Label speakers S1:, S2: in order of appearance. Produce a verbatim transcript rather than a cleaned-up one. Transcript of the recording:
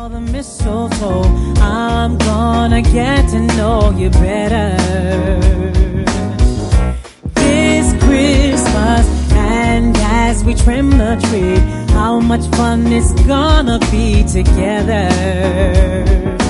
S1: Under the mistletoe, I'm gonna get to know you better this Christmas. And as we trim the tree, how much fun it's gonna be together.